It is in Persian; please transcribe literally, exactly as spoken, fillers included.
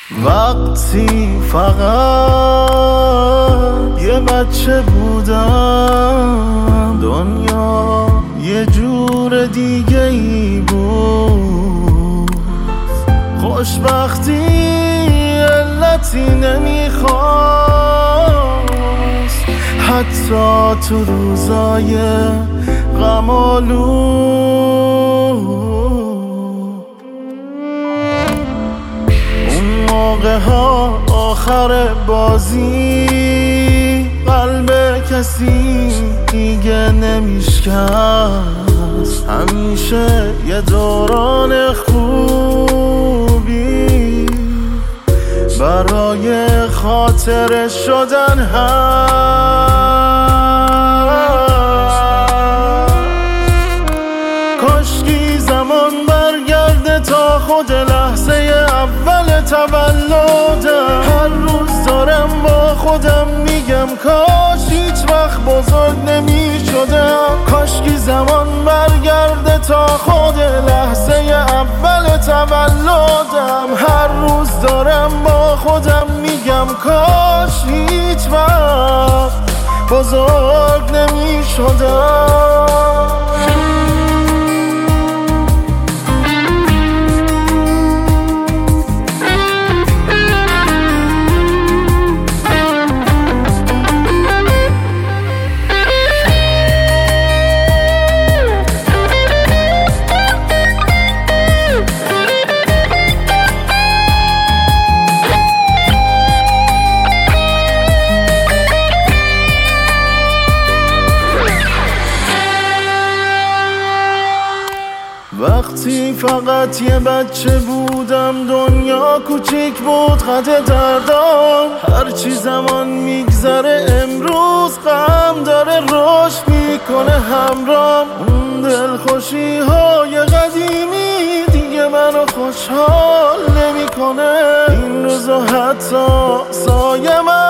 وقتی فقط یه بچه بودم، دنیا یه جور دیگه ای بود. خوشبختی علتی نمیخواست، حتی تو روزای غم‌آلود. اون موقع ها آخر بازی قلب کسی دیگه نمیشکست. همیشه یه دوران خوبی برای خاطر شدن هست. کاشکی زمان برگرده تا خود لحظه اول تولدم. هر روز دارم با خودم میگم کاش هیچ وقت بزرگ نمی شدم. کاشکی زمان برگرده تا خود لحظه اول تولدم. هر روز دارم با خودم میگم کاش هیچ وقت بزرگ نمی شدم. وقتی فقط یه بچه بودم، دنیا کوچیک بود قد دردام. هرچی زمان میگذره امروز غم داره رشد میکنه همرام. اون دلخوشی های قدیمی دیگه منو خوشحال نمیکنه. این روزا حتی سایه من